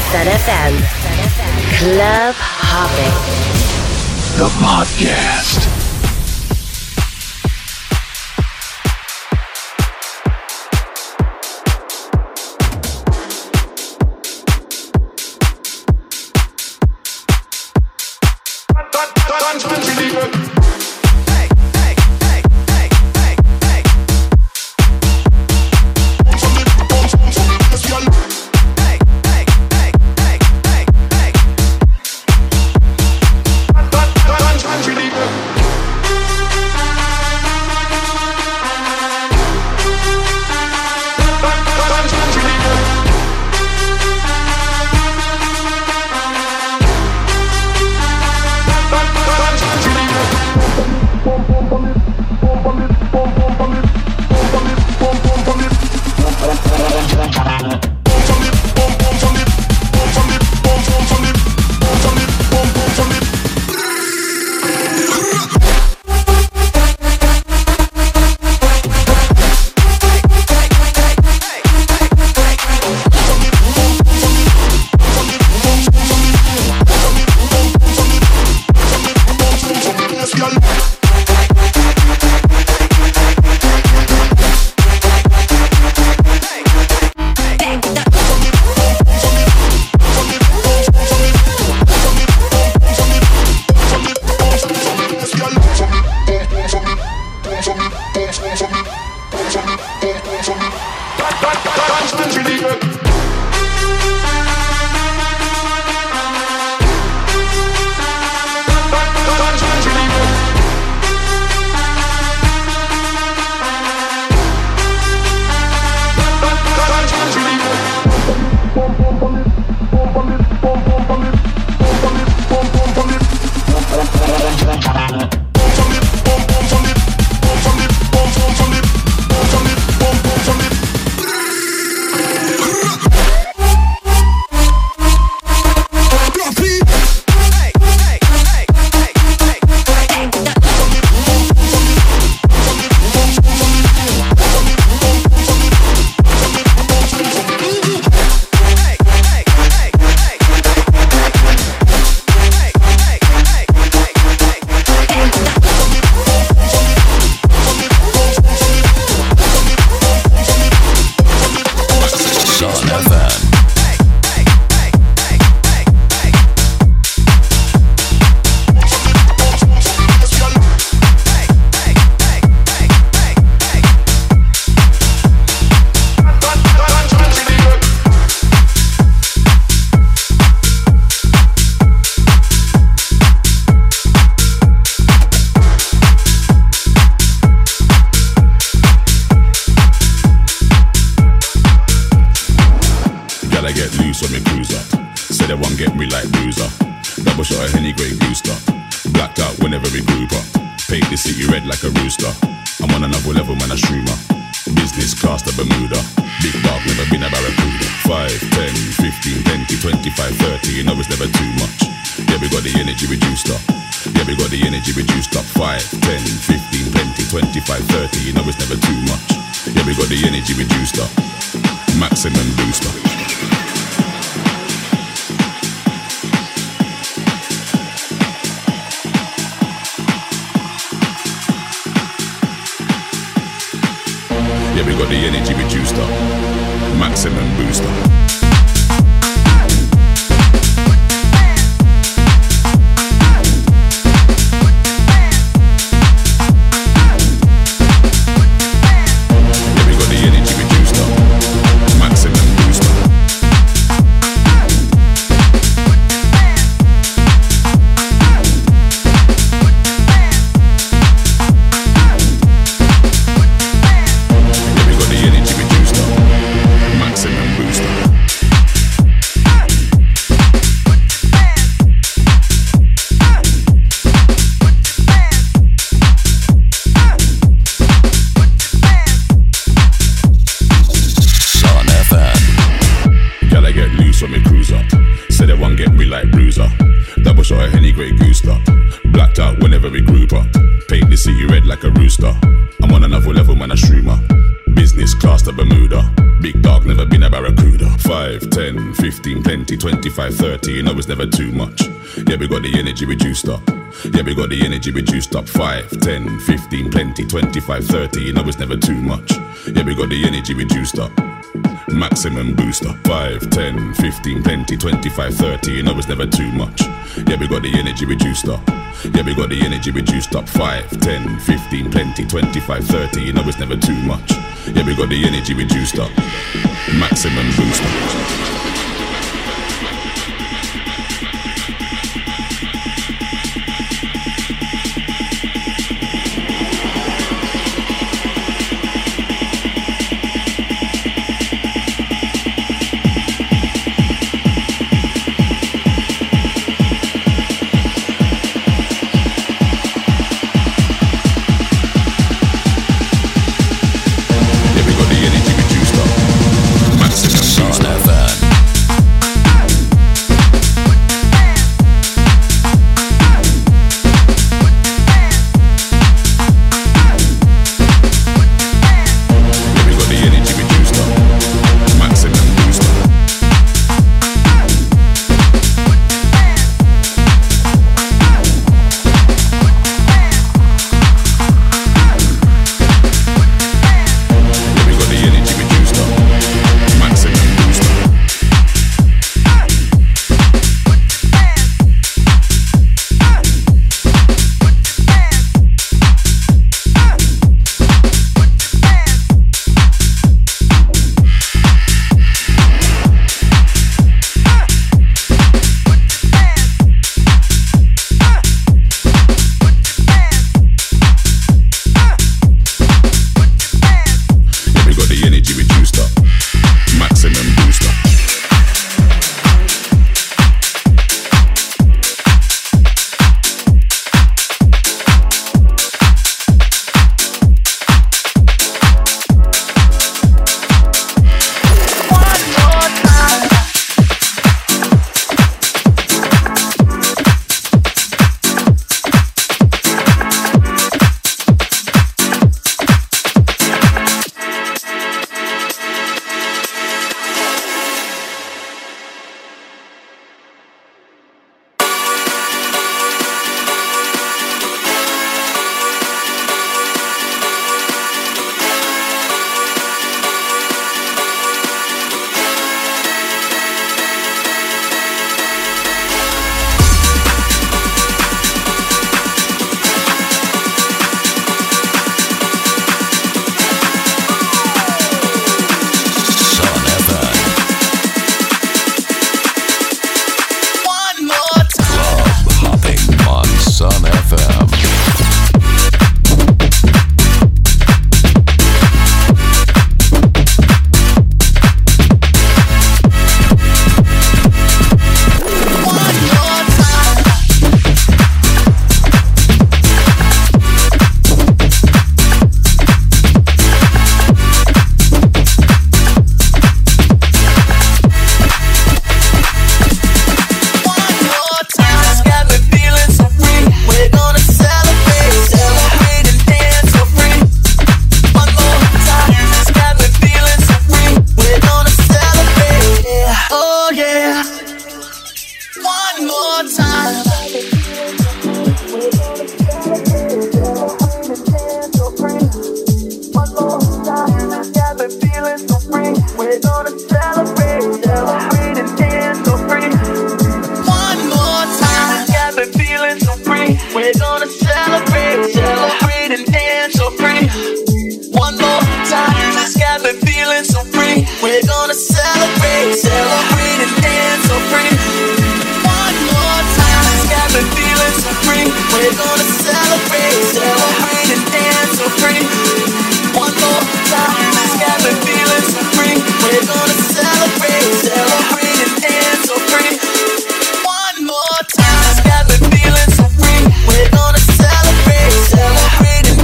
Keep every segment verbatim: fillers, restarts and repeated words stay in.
Sun F M. Club Hopping. The podcast. Business class to Bermuda. Big dog, never been a barracuda. five, ten, ten, fifteen, plenty, twenty-five, thirty. You know it's never too much. Yeah, we got the energy reduced up. Yeah, we got the energy reduced up. five, ten, fifteen, plenty, twenty-five, thirty. You know it's never too much. Yeah, we got the energy reduced up. Maximum booster. five, ten, fifteen, plenty, twenty-five, thirty. You know it's never too much. Yeah, we got the energy reduced up. Yeah, we got the energy reduced up. five, ten, fifteen, plenty, twenty-five, thirty. You know it's never too much. Yeah, we got the energy reduced up. Maximum booster.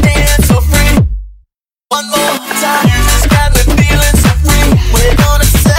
One more time, just got me feeling so free. We're gonna celebrate.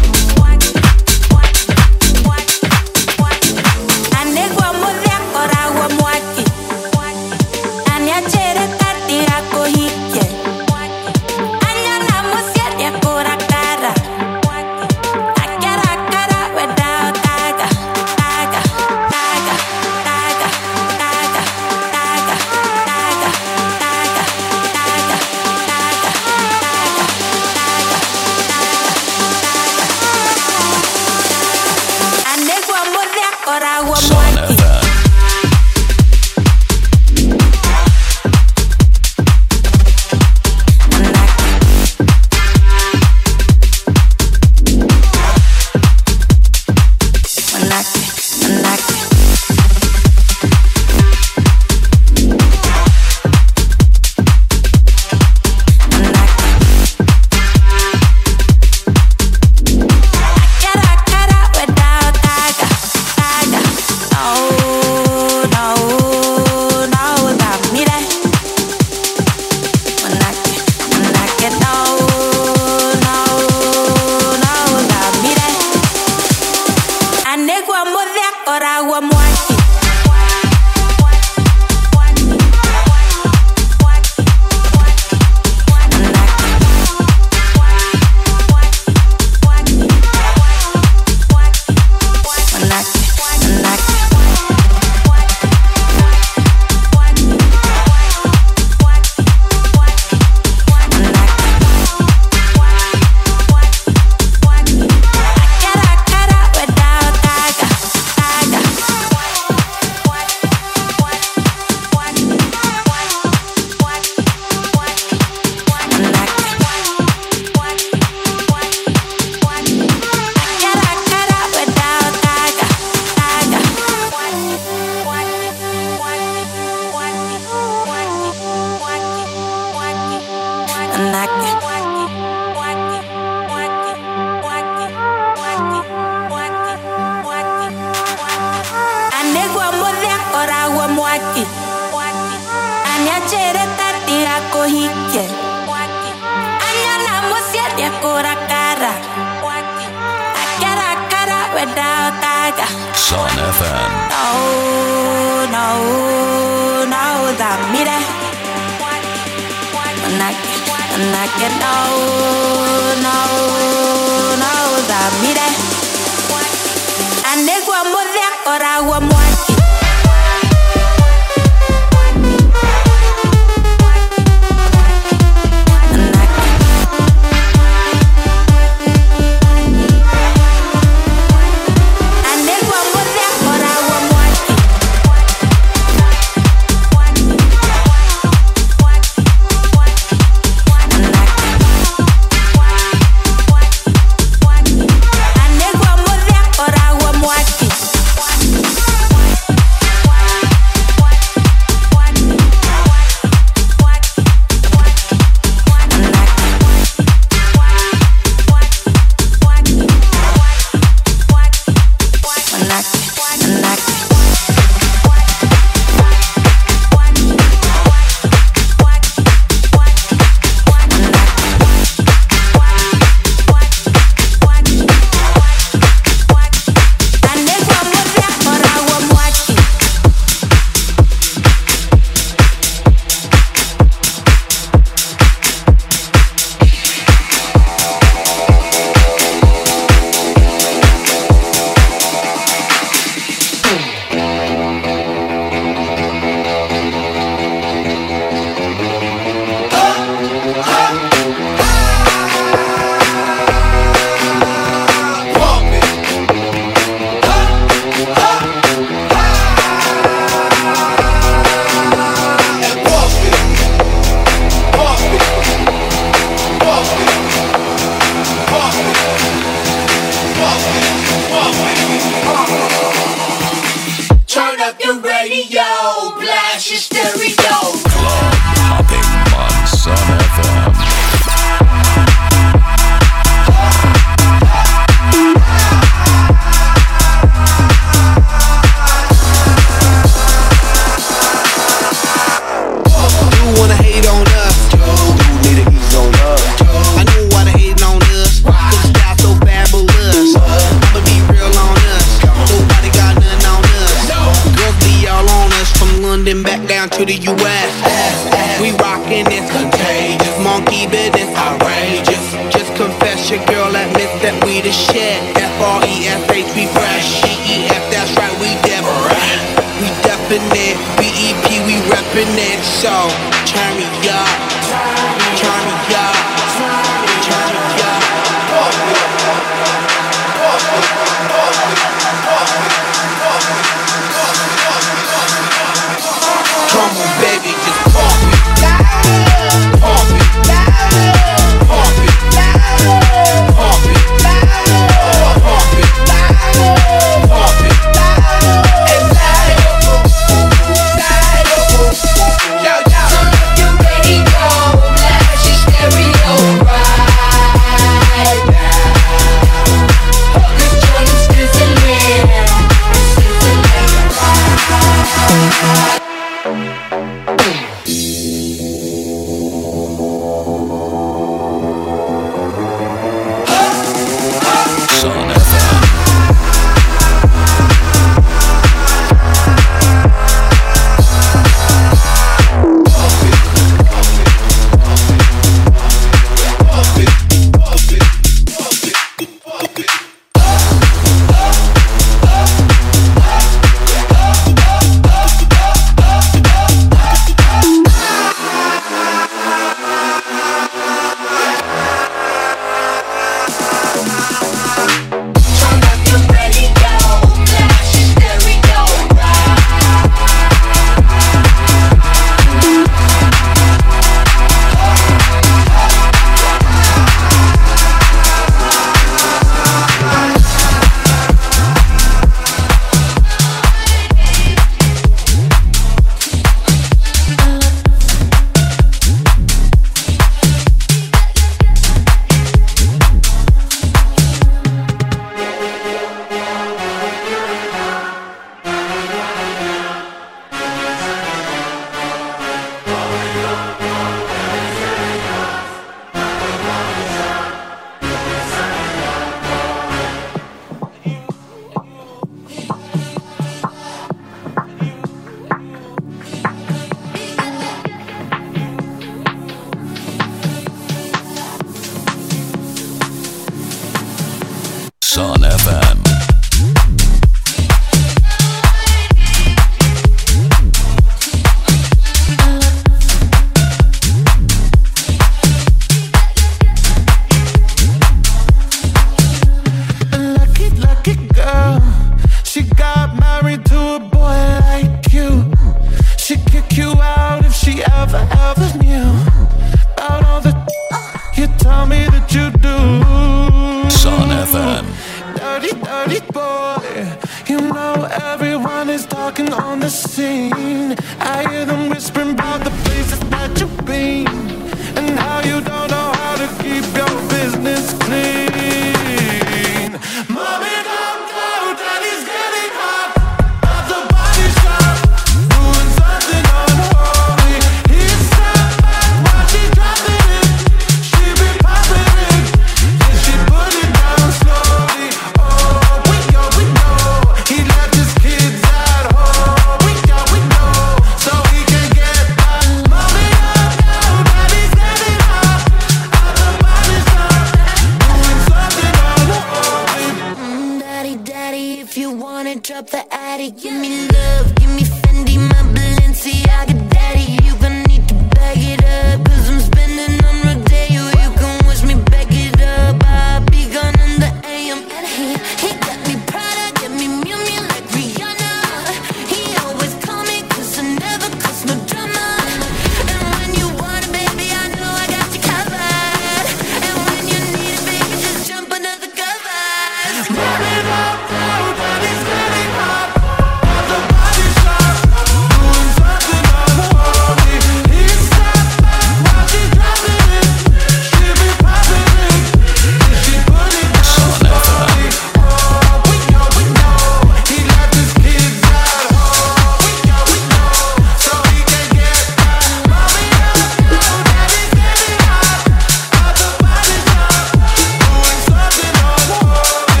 Everyone is talking on the scene. I hear them whispering about the places that you've been and how you don't know how to keep your business clean. Mommy, don't go, daddy's getting hot at the body shop, doing something unholy. He's sat back while she's dropping it. She be popping it, then she put it down slowly. Oh, we know, we know, he left his kids at home. We know, we know, so he can get back. Mommy, don't go, daddy's getting hot at the body shop, doing something unholy. Mm, daddy, daddy, if you wanna drop the attic, give me love, give me Fendi, my Balenciaga, daddy. You gon' need to bag it up, cause I'm spending on Rodeo. You can wish me back it up, I'll be gone in the A M. And he, he got me Prada, get me Miu Miu like Rihanna. He always call me cause I never cause no drama. And when you want it, baby, I know I got you covered. And when you need it, baby, just jump under the covers. Mommy, don't go, daddy's getting hot at the body shop, doing something unholy. He's sat back while she's dropping it. She be popping it, then she put it down slowly. Oh, we know, we know, he left his kids at home. We know, we know, so he can get back. Mommy, don't go, daddy's getting hot at the body shop, doing something unholy.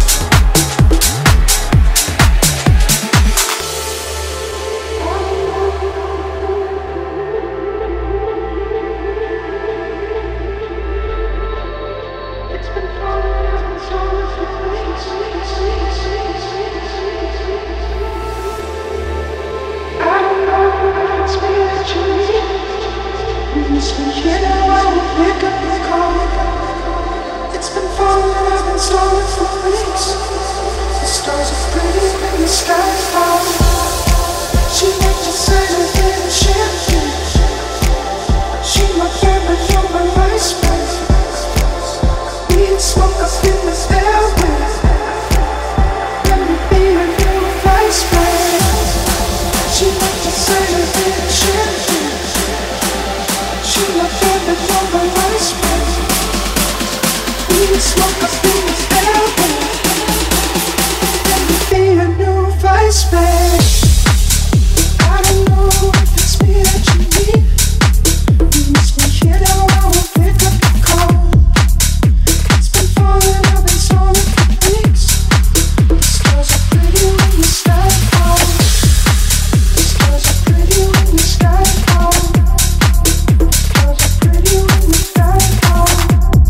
It's been falling, I've been stalling for weeks. The stars are pretty and the sky falls. She makes you say her in champagne. She my favorite from my MySpace. Weed smoke up in the airway. Let me be a new vice man. She makes you say her in champagne. She my favorite from my MySpace. We smoke up in the airway. Let me be a new vice man. I don't know if it's me that you need. You miss me here now, I won't pick up the call. It's been falling, I've been stalling for weeks. The stars are pretty when the sky falls. The stars are pretty when the sky falls. The stars are pretty when the sky falls.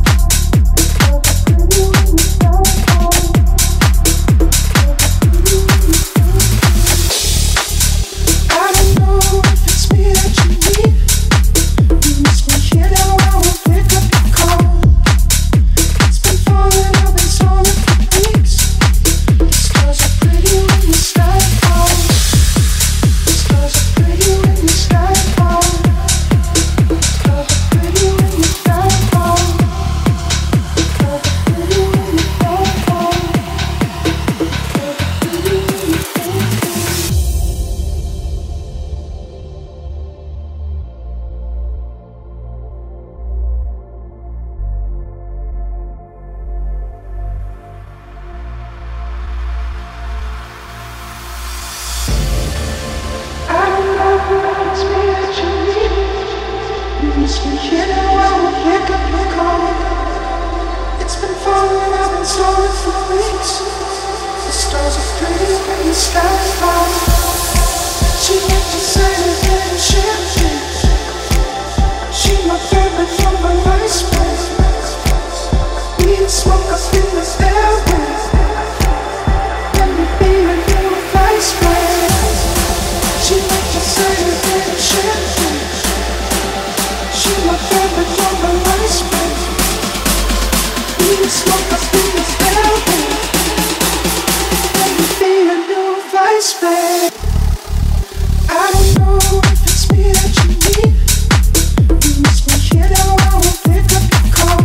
Smoke up in the airway. Let me be a new vice man. She makes you say it in champagne. She my favorite from my MySpace. We smoke up in the airway. Let me be a new vice man. I don't know if it's me that you need. You miss me here now, I won't pick up the call.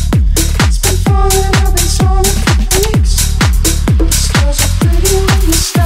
I've been stalling for weeks. The stars are pretty when you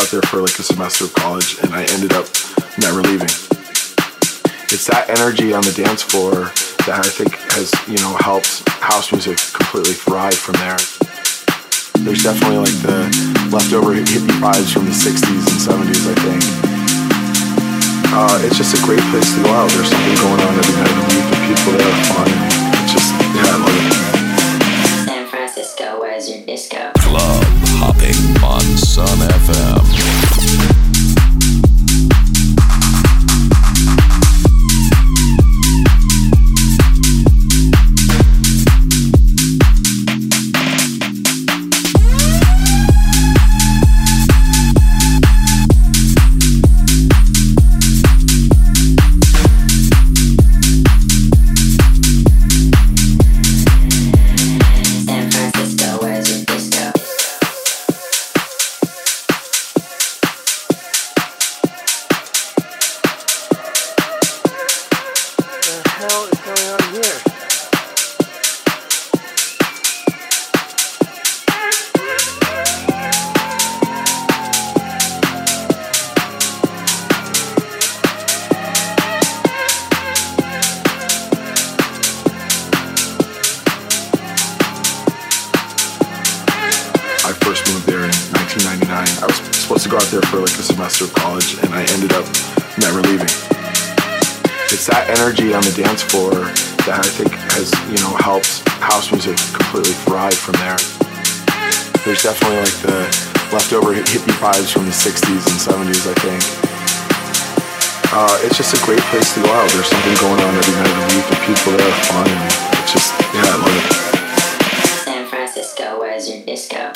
out there for like a semester of college, and I ended up never leaving. It's that energy on the dance floor that I think has, you know, helped house music completely thrive from there. There's definitely like the leftover hippie vibes from the sixties and seventies, I think. Uh, it's just a great place to go out. There's something going on every night of the week, and people there are fun. It's just, yeah, I love it. San Francisco, where's your disco? Club hopping on Sun F M. Of college, and I ended up never leaving. It's that energy on the dance floor that I think has, you know, helped house music completely thrive from there. There's definitely like the leftover hippie vibes from the sixties and seventies, I think. Uh, it's just a great place to go out. There's something going on every night of the week, and people there are fun, and it's just, yeah, I love it. San Francisco, where's your disco?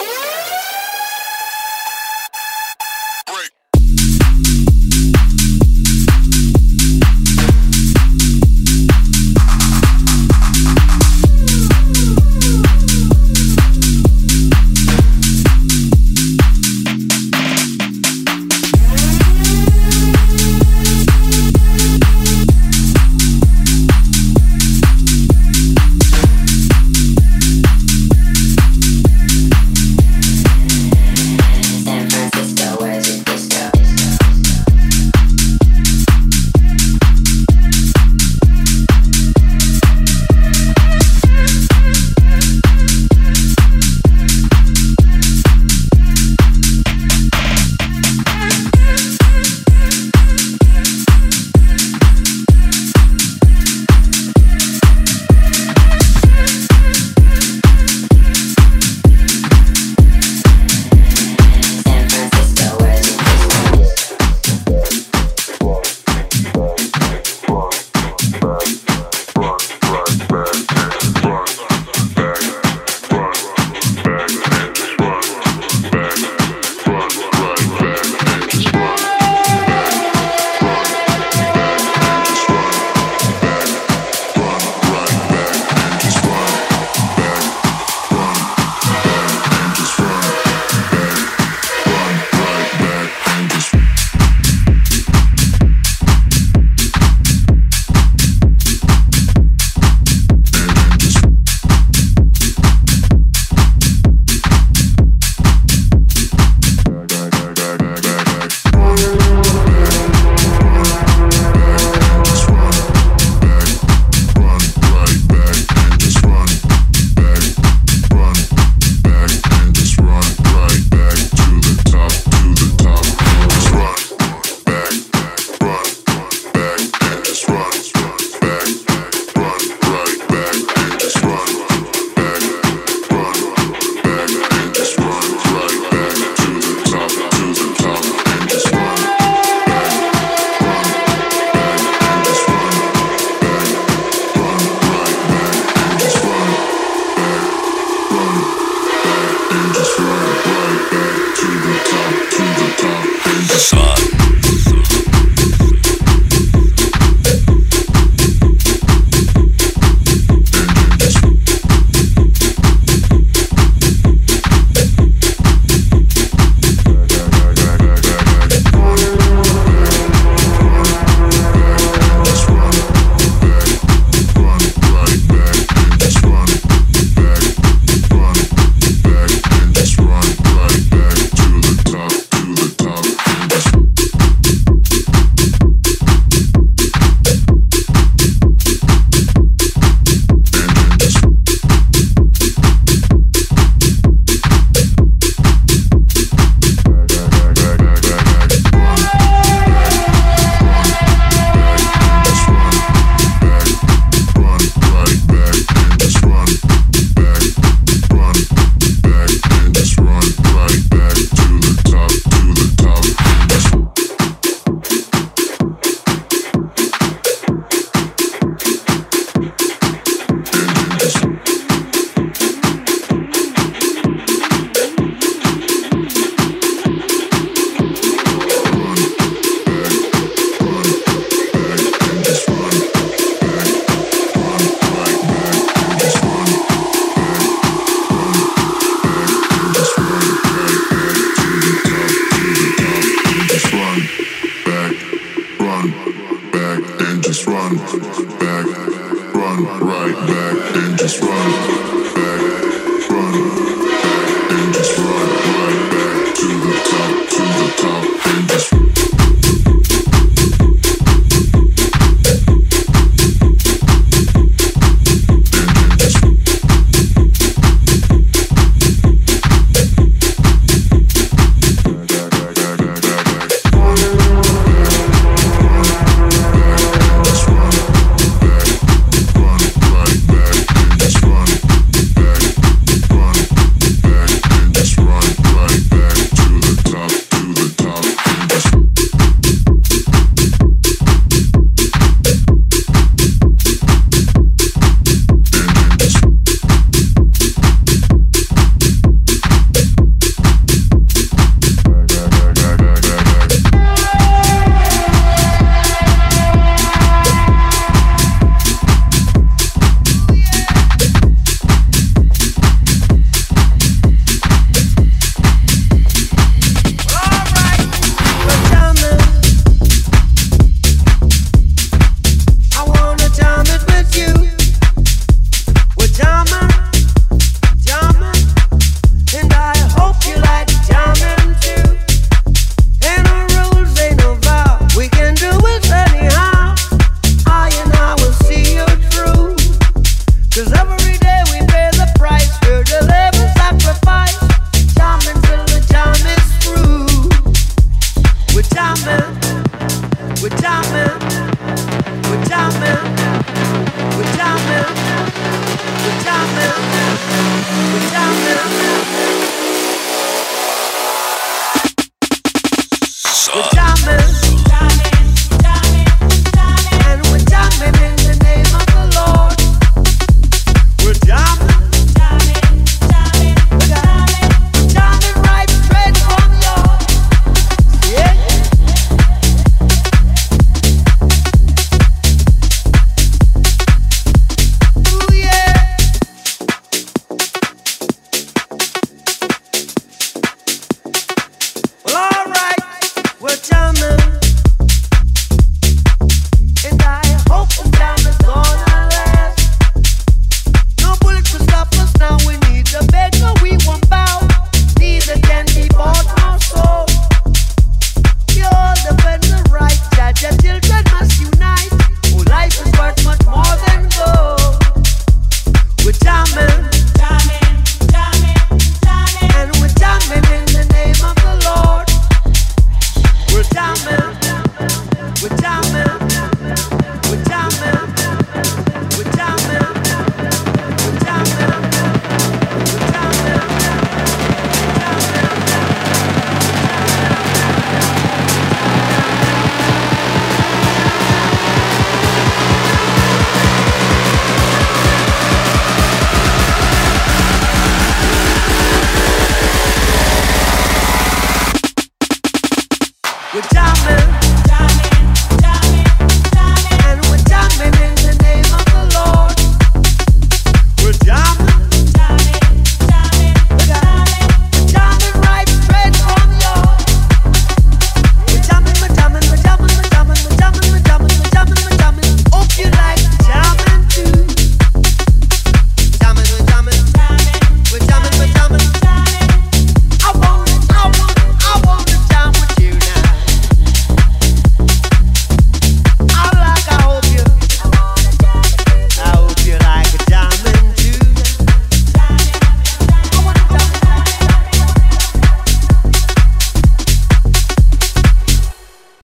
back and just run back, run right back and just run back, run back and just run right back to the top, to the top and just Son.